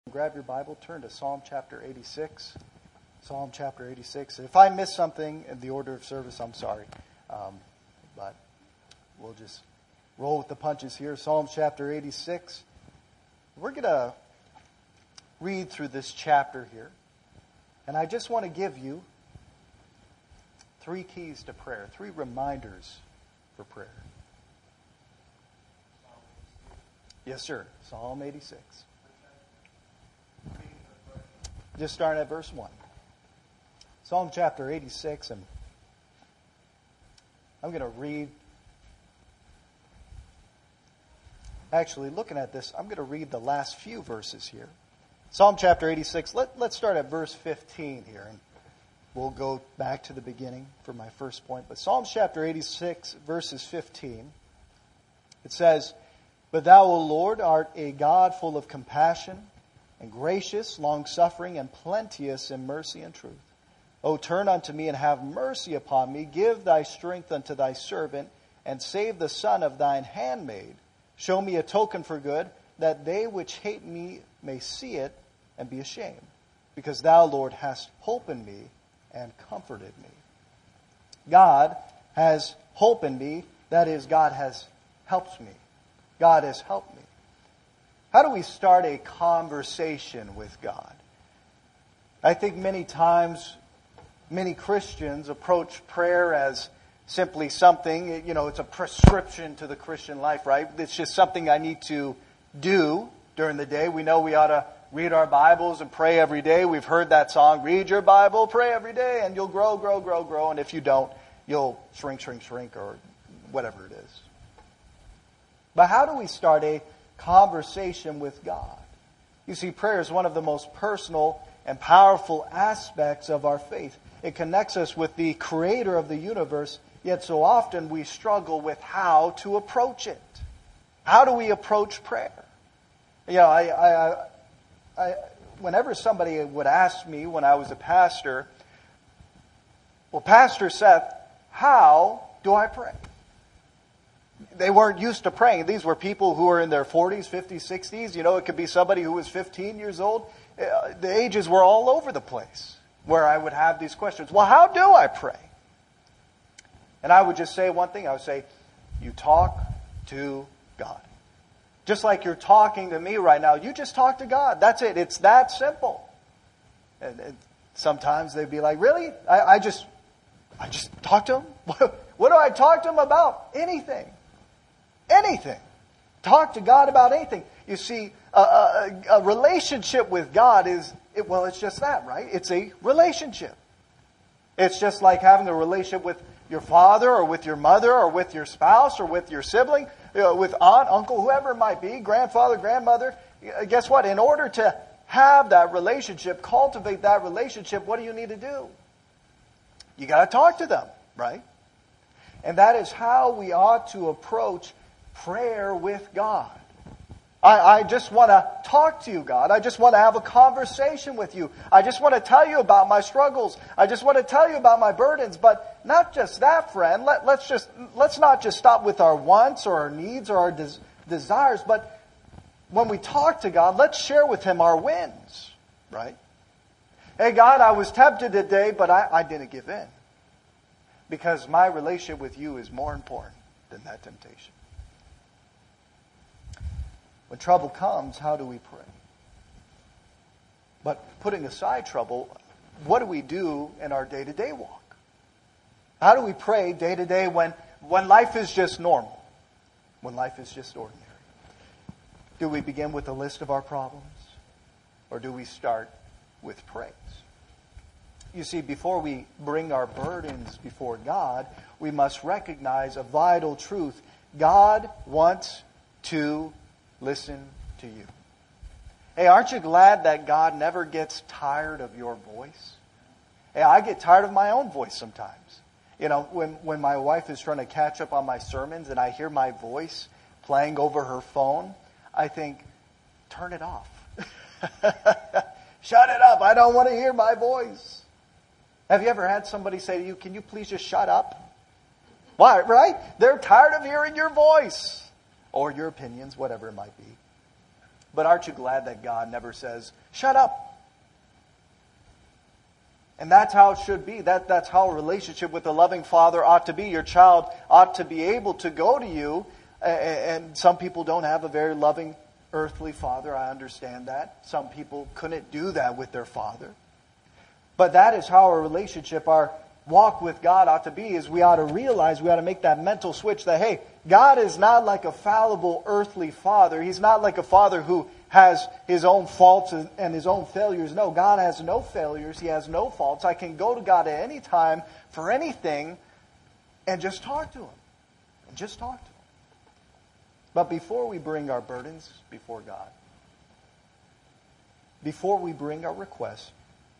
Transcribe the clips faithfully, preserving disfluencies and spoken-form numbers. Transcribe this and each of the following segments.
Grab your Bible, turn to Psalm chapter eighty-six. Psalm chapter eighty-six. If I miss something in the order of service, I'm sorry. Um, but we'll just roll with the punches here. Psalm chapter eighty-six. We're going to read through this chapter here. And I just want to give you three keys to prayer, three reminders for prayer. Yes, sir. Psalm eighty-six. Just starting at verse one. Psalm chapter eighty-six, and I'm going to read. Actually, looking at this, I'm going to read the last few verses here. Psalm chapter eighty-six, let, let's start at verse fifteen here, and we'll go back to the beginning for my first point. But Psalm chapter eighty-six, verses fifteen, it says, "But thou, O Lord, art a God full of compassion, and gracious, long-suffering, and plenteous in mercy and truth. O turn unto me, and have mercy upon me. Give thy strength unto thy servant, and save the son of thine handmaid. Show me a token for good, that they which hate me may see it, and be ashamed. Because thou, Lord, hast hope in me, and comforted me." God has hope in me. That is, God has helped me. God has helped me. How do we start a conversation with God? I think many times, many Christians approach prayer as simply something, you know, it's a prescription to the Christian life, right? It's just something I need to do during the day. We know we ought to read our Bibles and pray every day. We've heard that song, read your Bible, pray every day, and you'll grow, grow, grow, grow. And if you don't, you'll shrink, shrink, shrink, or whatever it is. But how do we start a conversation with God? You see, prayer is one of the most personal and powerful aspects of our faith. It connects us with the Creator of the universe, yet so often we struggle with how to approach it. How do we approach prayer? You know, I, I, I, whenever somebody would ask me when I was a pastor, "Well, Pastor Seth, how do I pray?" They weren't used to praying. These were people who were in their forties, fifties, sixties. You know, it could be somebody who was fifteen years old. The ages were all over the place where I would have these questions. Well, how do I pray? And I would just say one thing. I would say, you talk to God. Just like you're talking to me right now, you just talk to God. That's it. It's that simple. And, and sometimes they'd be like, really? I, I just I just talk to Him? What do I talk to Him about? Anything. Anything. Talk to God about anything. You see, a, a, a relationship with God is, it, well, it's just that, right? It's a relationship. It's just like having a relationship with your father or with your mother or with your spouse or with your sibling, you know, with aunt, uncle, whoever it might be, grandfather, grandmother. Guess what? In order to have that relationship, cultivate that relationship, what do you need to do? You got to talk to them, right? And that is how we ought to approach prayer with God. I, I just want to talk to you, God. I just want to have a conversation with you. I just want to tell you about my struggles. I just want to tell you about my burdens. But not just that, friend. Let, let's just let's not just stop with our wants or our needs or our des- desires. But when we talk to God, let's share with Him our wins, right? Hey, God, I was tempted today, but I, I didn't give in. Because my relationship with you is more important than that temptation. When trouble comes, how do we pray? But putting aside trouble, what do we do in our day-to-day walk? How do we pray day-to-day when, when life is just normal? When life is just ordinary? Do we begin with a list of our problems? Or do we start with praise? You see, before we bring our burdens before God, we must recognize a vital truth. God wants to listen to you. Hey, aren't you glad that God never gets tired of your voice? Hey, I get tired of my own voice sometimes. You know, when, when my wife is trying to catch up on my sermons and I hear my voice playing over her phone, I think, turn it off. Shut it up. I don't want to hear my voice. Have you ever had somebody say to you, can you please just shut up? Why, right? They're tired of hearing your voice or your opinions, whatever it might be. But aren't you glad that God never says, shut up? And that's how it should be. That, that's how a relationship with a loving father ought to be. Your child ought to be able to go to you. And some people don't have a very loving earthly father. I understand that. Some people couldn't do that with their father. But that is how our relationship, our walk with God ought to be, is we ought to realize, we ought to make that mental switch that, hey, God is not like a fallible earthly father. He's not like a father who has his own faults and his own failures. No, God has no failures. He has no faults. I can go to God at any time for anything and just talk to Him. And just talk to Him. But before we bring our burdens before God, before we bring our requests,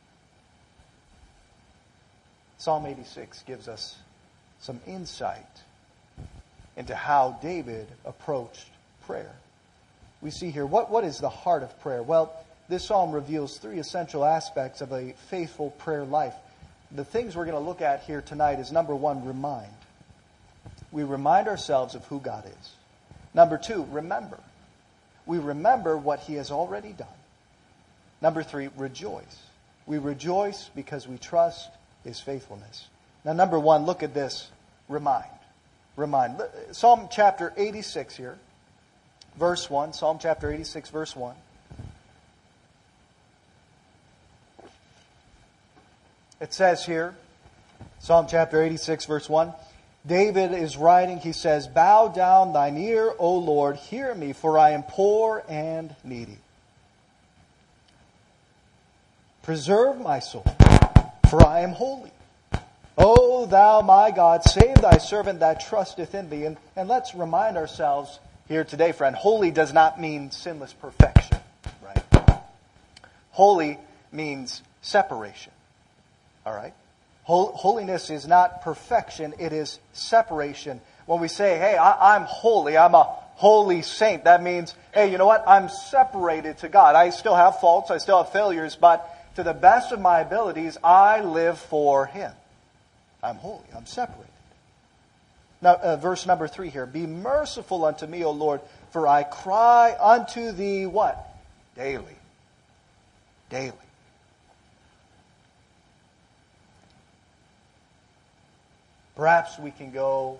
Psalm eighty-six gives us some insight into how David approached prayer. We see here, what, what is the heart of prayer? Well, this psalm reveals three essential aspects of a faithful prayer life. The things we're going to look at here tonight is, number one, remind. We remind ourselves of who God is. Number two, remember. We remember what He has already done. Number three, rejoice. We rejoice because we trust His faithfulness. Now, number one, look at this. Remind. Remind. Psalm chapter eighty-six here. Verse one. Psalm chapter eighty-six, verse one. It says here, Psalm chapter eighty-six, verse one. David is writing, he says, bow down thine ear, O Lord, hear me, for I am poor and needy. Preserve my soul, for I am holy. O thou my God, save thy servant that trusteth in thee. And, and let's remind ourselves here today, friend, holy does not mean sinless perfection, right? Holy means separation, all right? Holiness is not perfection, it is separation. When we say, hey, I, I'm holy, I'm a holy saint, that means, hey, you know what? I'm separated to God. I still have faults, I still have failures, but to the best of my abilities, I live for Him. I'm holy, I'm separated. Now, uh, verse number three here. Be merciful unto me, O Lord, for I cry unto Thee what? Daily. Daily. Perhaps we can go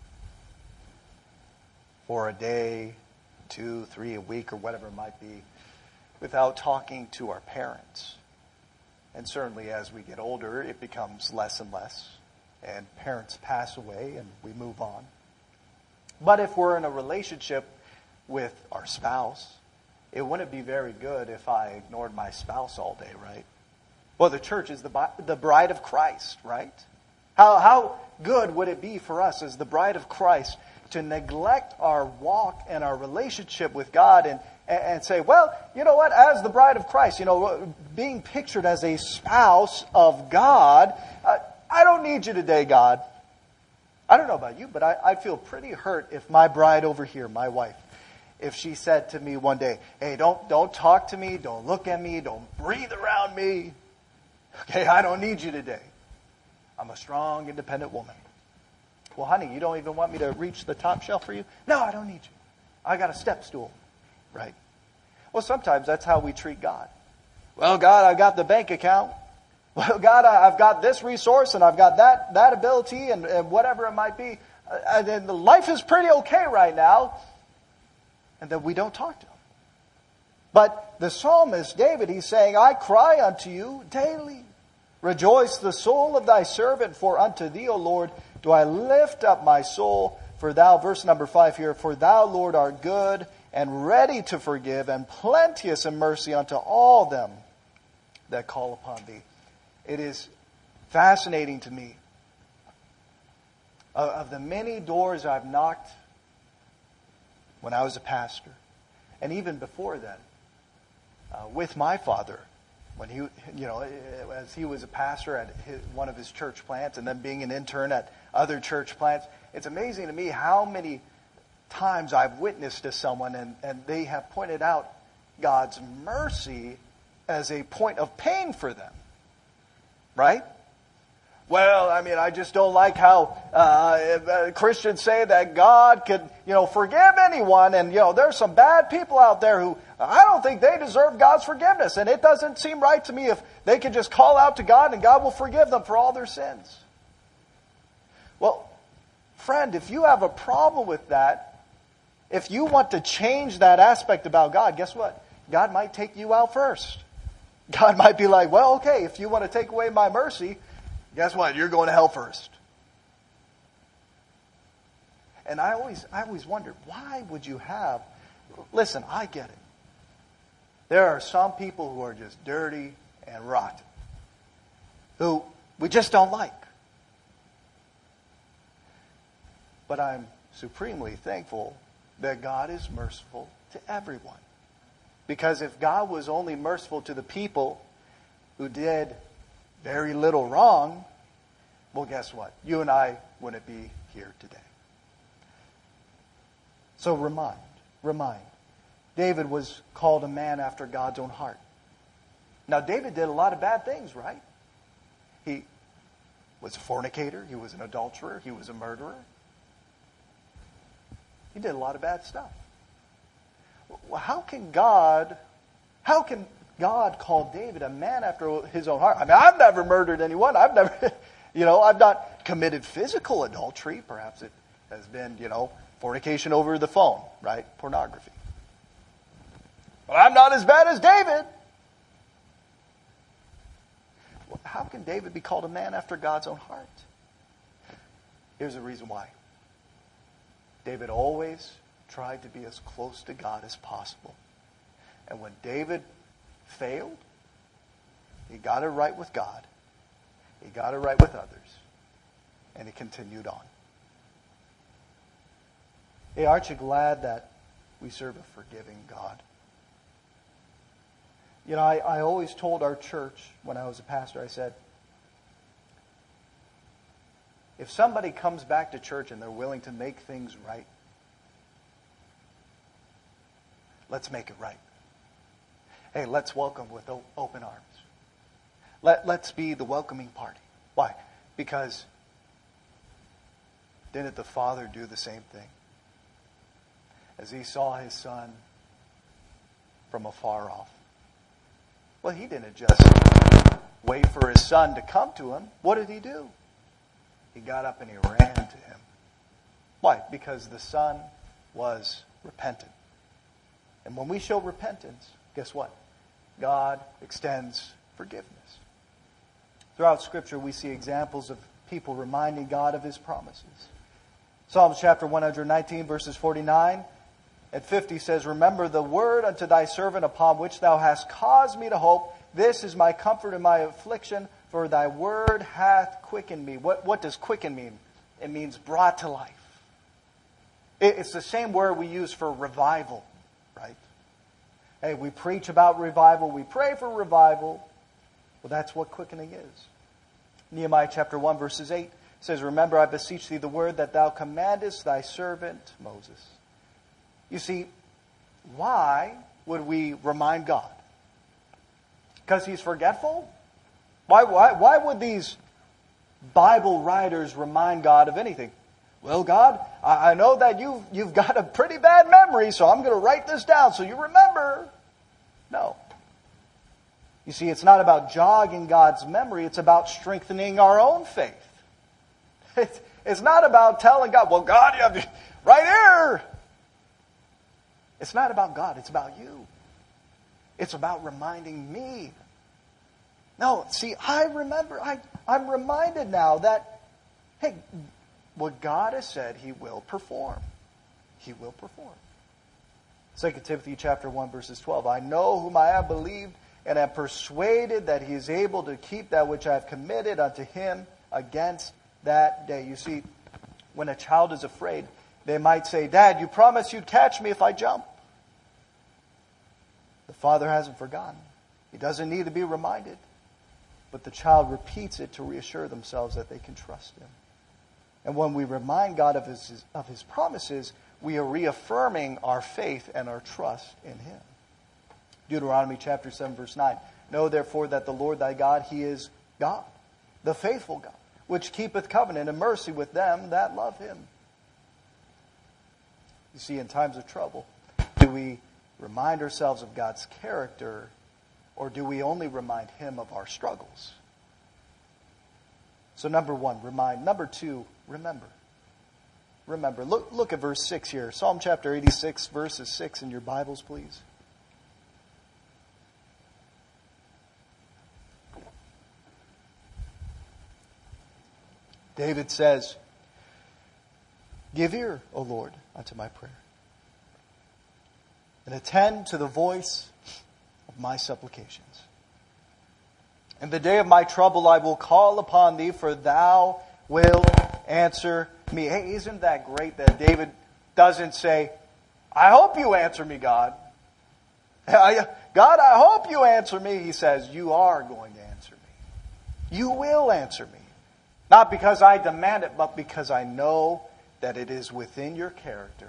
for a day, two, three, a week, or whatever it might be, without talking to our parents. And certainly as we get older, it becomes less and less. And parents pass away and we move on. But if we're in a relationship with our spouse, it wouldn't be very good if I ignored my spouse all day, right? Well, the church is the the bride of Christ, right? How how good would it be for us as the bride of Christ to neglect our walk and our relationship with God and, and say, well, you know what, as the bride of Christ, you know, being pictured as a spouse of God, uh, I don't need you today, God. I don't know about you, but I, I'd feel pretty hurt if my bride over here, my wife, if she said to me one day, hey, don't don't talk to me, don't look at me, don't breathe around me. Okay, I don't need you today. I'm a strong, independent woman. Well, honey, you don't even want me to reach the top shelf for you? No, I don't need you. I got a step stool, right? Well, sometimes that's how we treat God. Well, God, I got the bank account. Well, God, I've got this resource and I've got that that ability and, and whatever it might be. And then life is pretty okay right now. And then we don't talk to Him. But the psalmist, David, he's saying, I cry unto you daily. Rejoice the soul of thy servant, for unto thee, O Lord, do I lift up my soul. For thou, verse number five here, for thou, Lord, art good and ready to forgive and plenteous in mercy unto all them that call upon thee. It is fascinating to me. Of, of the many doors I've knocked when I was a pastor, and even before then, uh, with my father, when he, you know, as he was a pastor at his, one of his church plants, and then being an intern at other church plants, it's amazing to me how many times I've witnessed to someone and, and they have pointed out God's mercy as a point of pain for them. Right? Well, I mean, I just don't like how uh, Christians say that God could, you know, forgive anyone. And, you know, there's some bad people out there who I don't think they deserve God's forgiveness. And it doesn't seem right to me if they can just call out to God and God will forgive them for all their sins. Well, friend, if you have a problem with that, if you want to change that aspect about God, guess what? God might take you out first. God might be like, well, okay, if you want to take away my mercy, guess what? You're going to hell first. And I always, I always wondered, why would you have... Listen, I get it. There are some people who are just dirty and rotten, who we just don't like. But I'm supremely thankful that God is merciful to everyone. Because if God was only merciful to the people who did very little wrong, well, guess what? You and I wouldn't be here today. So remind, remind. David was called a man after God's own heart. Now, David did a lot of bad things, right? He was a fornicator. He was an adulterer. He was a murderer. He did a lot of bad stuff. Well, how can God, how can God call David a man after his own heart? I mean, I've never murdered anyone. I've never, you know, I've not committed physical adultery. Perhaps it has been, you know, fornication over the phone, right? Pornography. But I'm not as bad as David. Well, how can David be called a man after God's own heart? Here's the reason why. David always tried to be as close to God as possible. And when David failed, he got it right with God. He got it right with others. And he continued on. Hey, aren't you glad that we serve a forgiving God? You know, I, I always told our church when I was a pastor, I said, if somebody comes back to church and they're willing to make things right, let's make it right. Hey, let's welcome with open arms. Let, let's be the welcoming party. Why? Because didn't the Father do the same thing? As he saw his Son from afar off. Well, he didn't just wait for his Son to come to him. What did he do? He got up and he ran to him. Why? Because the Son was repentant. And when we show repentance, guess what? God extends forgiveness. Throughout Scripture, we see examples of people reminding God of His promises. Psalms chapter one nineteen, verses forty-nine and fifty says, remember the word unto thy servant upon which thou hast caused me to hope. This is my comfort in my affliction, for thy word hath quickened me. What, what does quicken mean? It means brought to life. It, it's the same word we use for revival, right? Hey, we preach about revival. We pray for revival. Well, that's what quickening is. Nehemiah chapter one, verses eight says, remember, I beseech thee the word that thou commandest thy servant Moses. You see, why would we remind God? Because He's forgetful? Why, why, why would these Bible writers remind God of anything? Well, God, I, I know that you've, you've got a pretty bad memory, so I'm going to write this down so you remember. No. You see, it's not about jogging God's memory. It's about strengthening our own faith. It's, it's not about telling God, well, God, you have to, right here. It's not about God. It's about you. It's about reminding me. No, see, I remember. I, I'm reminded now that, hey, what God has said He will perform. He will perform. Second Timothy chapter one, verses twelve. I know whom I have believed, and am persuaded that He is able to keep that which I have committed unto Him against that day. You see, when a child is afraid, they might say, Dad, you promised you'd catch me if I jump. The father hasn't forgotten. He doesn't need to be reminded. But the child repeats it to reassure themselves that they can trust Him. And when we remind God of His, of His promises, we are reaffirming our faith and our trust in Him. Deuteronomy chapter seven, verse nine. Know therefore that the Lord thy God, He is God, the faithful God, which keepeth covenant and mercy with them that love him. You see, in times of trouble, do we remind ourselves of God's character, or do we only remind him of our struggles? So number one, remind. Number two, remember. Remember. Look, look at verse six here. Psalm chapter eighty-six, verses six in your Bibles, please. David says, "Give ear, O Lord, unto my prayer, and attend to the voice of my supplications. In the day of my trouble I will call upon thee, for thou wilt answer me." Hey, isn't that great that David doesn't say, "I hope you answer me, God. God, I hope you answer me." He says, "You are going to answer me. You will answer me. Not because I demand it, but because I know that it is within your character."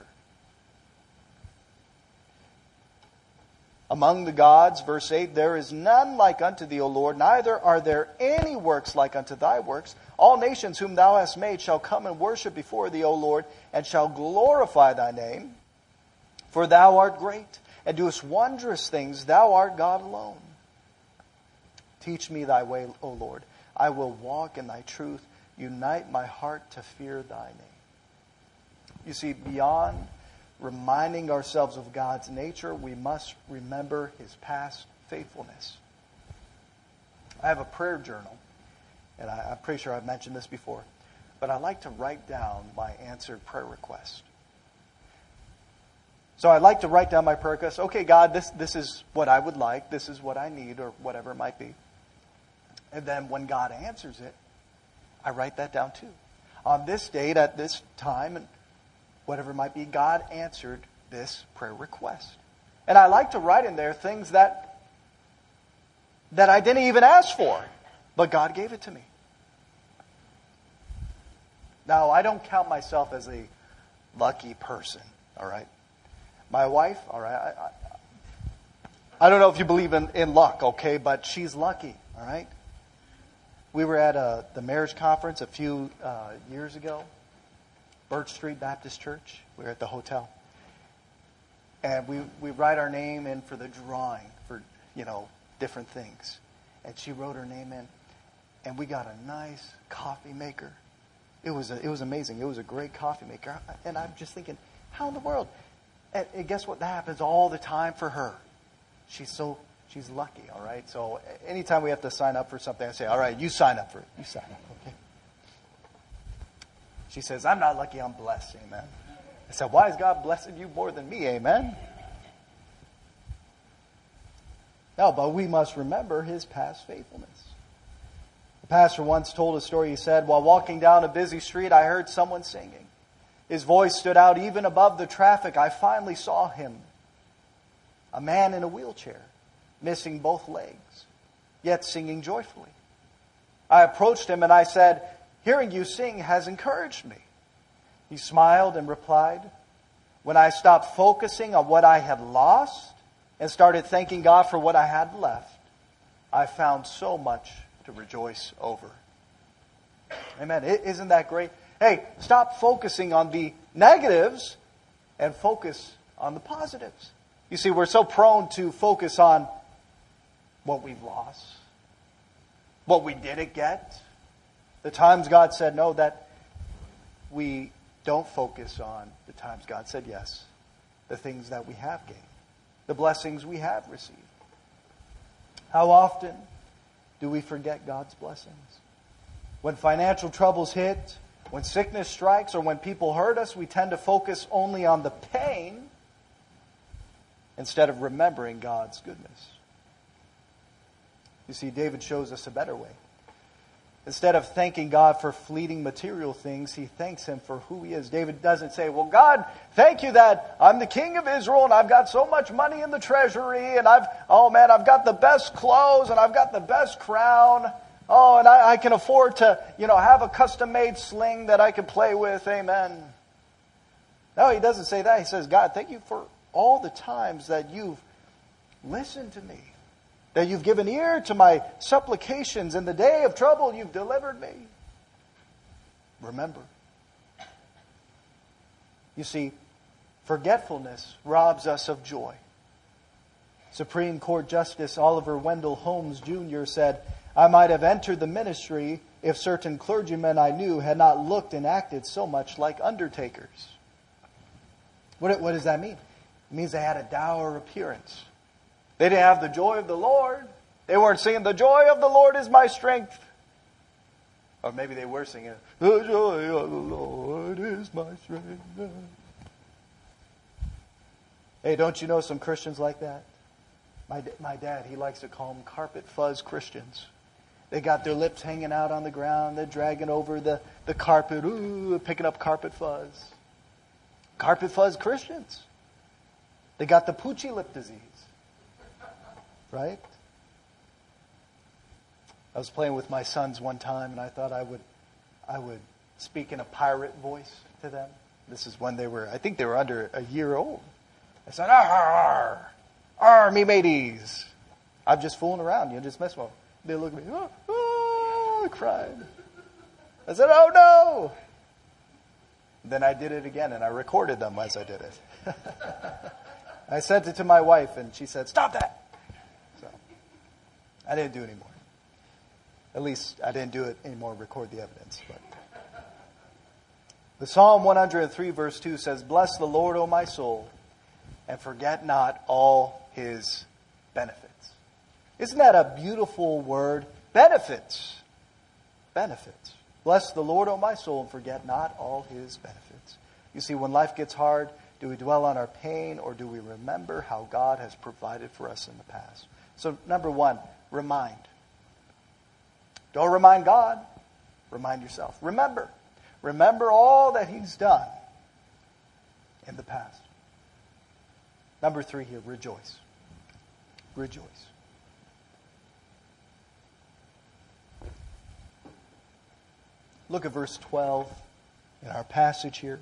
Among the gods, verse eight, "There is none like unto thee, O Lord, neither are there any works like unto thy works. All nations whom thou hast made shall come and worship before thee, O Lord, and shall glorify thy name. For thou art great, and doest wondrous things. Thou art God alone. Teach me thy way, O Lord. I will walk in thy truth. Unite my heart to fear thy name." You see, beyond reminding ourselves of God's nature, we must remember his past faithfulness. I have a prayer journal, and I, I'm pretty sure I've mentioned this before, but I like to write down my answered prayer request. So I like to write down my prayer request. Okay, God, this, this is what I would like. This is what I need, or whatever it might be. And then when God answers it, I write that down too. On this date, at this time, and whatever it might be, God answered this prayer request. And I like to write in there things that, that I didn't even ask for, but God gave it to me. Now, I don't count myself as a lucky person, all right? My wife, all right, I, I, I don't know if you believe in, in luck, okay, but she's lucky, all right? We were at a, the marriage conference a few uh, years ago. Birch Street Baptist Church. We were at the hotel. And we, we write our name in for the drawing for, you know, different things. And she wrote her name in. And we got a nice coffee maker. It was a, it was amazing. It was a great coffee maker. And I'm just thinking, how in the world? And, and guess what? That happens all the time for her. She's so, she's lucky, all right? So anytime we have to sign up for something, I say, all right, you sign up for it. You sign up, okay? She says, "I'm not lucky, I'm blessed." Amen. I said, "Why is God blessing you more than me?" Amen. No, but we must remember his past faithfulness. The pastor once told a story. He said, "While walking down a busy street, I heard someone singing. His voice stood out even above the traffic. I finally saw him. A man in a wheelchair, missing both legs, yet singing joyfully. I approached him and I said, 'Hearing you sing has encouraged me.' He smiled and replied, 'When I stopped focusing on what I had lost and started thanking God for what I had left, I found so much to rejoice over.'" Amen. Isn't that great? Hey, stop focusing on the negatives and focus on the positives. You see, we're so prone to focus on what we've lost, what we didn't get, the times God said no, that we don't focus on the times God said yes, the things that we have gained, the blessings we have received. How often do we forget God's blessings? When financial troubles hit, when sickness strikes, or when people hurt us, we tend to focus only on the pain instead of remembering God's goodness. You see, David shows us a better way. Instead of thanking God for fleeting material things, he thanks him for who he is. David doesn't say, "Well, God, thank you that I'm the king of Israel and I've got so much money in the treasury and I've, oh man, I've got the best clothes and I've got the best crown. Oh, and I, I can afford to, you know, have a custom-made sling that I can play with. Amen." No, he doesn't say that. He says, "God, thank you for all the times that you've listened to me, that you've given ear to my supplications. In the day of trouble, you've delivered me. remember. You see, forgetfulness robs us of joy. Supreme Court Justice Oliver Wendell Holmes Junior said, "I might have entered the ministry if certain clergymen I knew had not looked and acted so much like undertakers." What, what does that mean? It means they had a dour appearance. They didn't have the joy of the Lord. They weren't singing, "The joy of the Lord is my strength." Or maybe they were singing, "The joy of the Lord is my strength." Hey, don't you know some Christians like that? My, my dad, he likes to call them carpet fuzz Christians. They got their lips hanging out on the ground. They're dragging over the, the carpet, ooh, picking up carpet fuzz. Carpet fuzz Christians. They got the poochy lip disease. Right? I was playing with my sons one time, and I thought I would I would speak in a pirate voice to them. This is when they were, I think they were under a year old. I said, "Arr, arr, me mateys." I'm just fooling around, you know, just messing with them. They look at me, oh, oh, crying. I said, "Oh no." Then I did it again, and I recorded them as I did it. I sent it to my wife, and she said, "Stop that." So I didn't do it anymore. At least I didn't do it anymore, record the evidence. But the Psalm one hundred three verse two says, "Bless the Lord, O my soul, and forget not all His benefits." Isn't that a beautiful word? Benefits. Benefits. Bless the Lord, O my soul, and forget not all His benefits. You see, when life gets hard, do we dwell on our pain, or do we remember how God has provided for us in the past? So, number one, remind. Don't remind God. Remind yourself. Remember. Remember all that He's done in the past. Number three here, rejoice. Rejoice. Look at verse twelve in our passage here.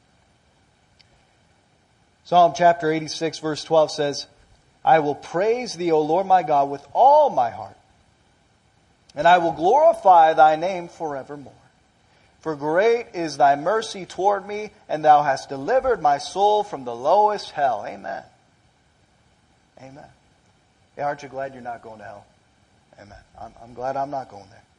Psalm chapter eighty-six, verse twelve says, "I will praise Thee, O Lord my God, with all my heart, and I will glorify Thy name forevermore. For great is Thy mercy toward me, and Thou hast delivered my soul from the lowest hell." Amen. Amen. Hey, aren't you glad you're not going to hell? Amen. I'm, I'm glad I'm not going there.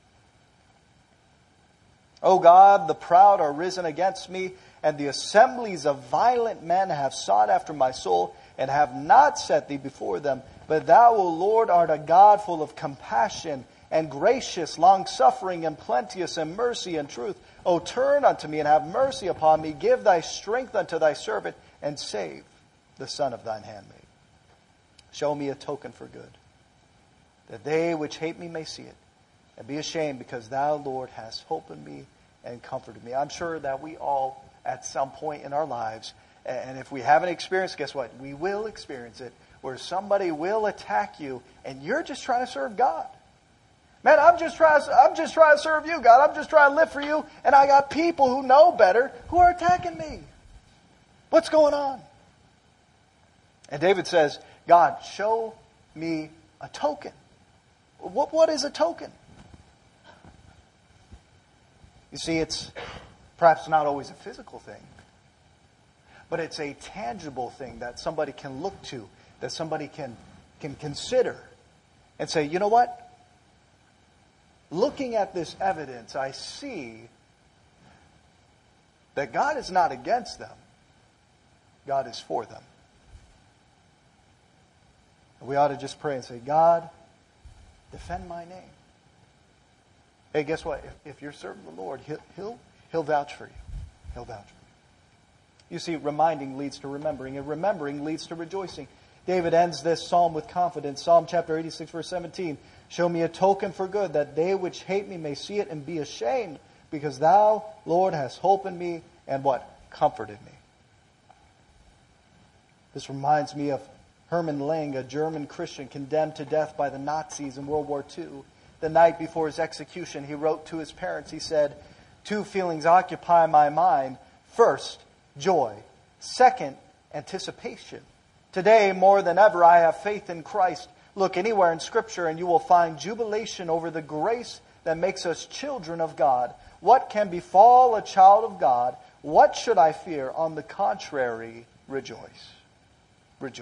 "O God, the proud are risen against me, and the assemblies of violent men have sought after my soul, and have not set Thee before them. But Thou, O Lord, art a God full of compassion, and gracious, long-suffering, and plenteous in mercy and truth. O turn unto me, and have mercy upon me. Give Thy strength unto Thy servant, and save the son of Thine handmaid. Show me a token for good, that they which hate me may see it, and be ashamed, because Thou, Lord, hast hope in me and comforted me." I'm sure that we all, at some point in our lives, and if we haven't experienced, guess what? We will experience it, where somebody will attack you, and you're just trying to serve God. Man, I'm just trying to, I'm just trying to serve You, God. I'm just trying to live for You, and I got people who know better who are attacking me. What's going on? And David says, "God, show me a token." What, what is a token? You see, it's perhaps not always a physical thing, but it's a tangible thing that somebody can look to, that somebody can, can consider and say, "You know what? Looking at this evidence, I see that God is not against them. God is for them." We ought to just pray and say, "God, defend my name." Hey, guess what? If, if you're serving the Lord, he'll, he'll, he'll vouch for you. He'll vouch for you. You see, reminding leads to remembering, and remembering leads to rejoicing. David ends this psalm with confidence. Psalm chapter eighty-six, verse seventeen. "Show me a token for good, that they which hate me may see it and be ashamed, because Thou, Lord, hast hope in me," and what? Comforted me. This reminds me of Hermann Lang, a German Christian condemned to death by the Nazis in World War Two. The night before his execution, he wrote to his parents, he said, "Two feelings occupy my mind. First, joy. Second, anticipation. Today, more than ever, I have faith in Christ. Look anywhere in Scripture and you will find jubilation over the grace that makes us children of God. What can befall a child of God? What should I fear? On the contrary, rejoice. Rejoice.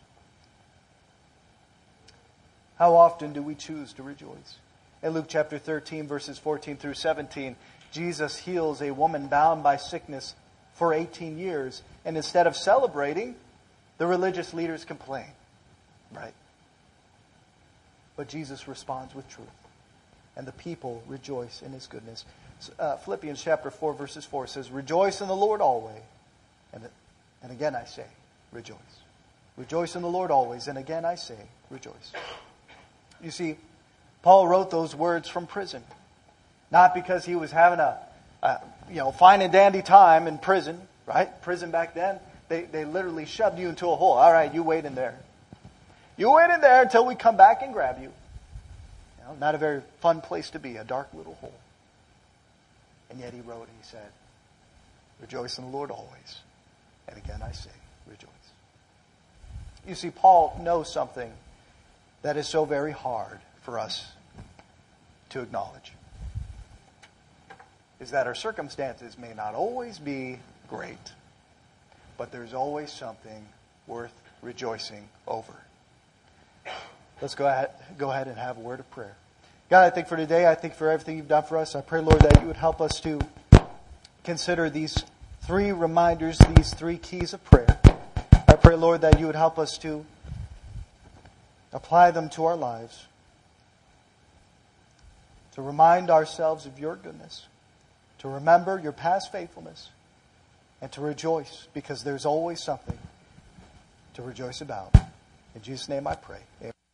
How often do we choose to rejoice? In Luke chapter thirteen, verses fourteen through seventeen, Jesus heals a woman bound by sickness for eighteen years. And instead of celebrating, the religious leaders complain. Right? But Jesus responds with truth. And the people rejoice in His goodness. Uh, Philippians chapter four, verses four says, rejoice in the Lord always. And, and again I say, rejoice. Rejoice in the Lord always. And again I say, rejoice. You see, Paul wrote those words from prison. Not because he was having a, a you know, fine and dandy time in prison, right? Prison back then, they, they literally shoved you into a hole. All right, you wait in there. You wait in there until we come back and grab you. You know, not a very fun place to be, a dark little hole. And yet he wrote, he said, rejoice in the Lord always. And again I say, rejoice. You see, Paul knows something that is so very hard for us to acknowledge. Is that our circumstances may not always be great, but there's always something worth rejoicing over. Let's go ahead, go ahead and have a word of prayer. God, I thank for today. I thank for everything You've done for us. I pray, Lord, that You would help us to consider these three reminders, these three keys of prayer. I pray, Lord, that You would help us to apply them to our lives, to remind ourselves of Your goodness, to remember Your past faithfulness, and to rejoice because there's always something to rejoice about. In Jesus' name I pray. Amen.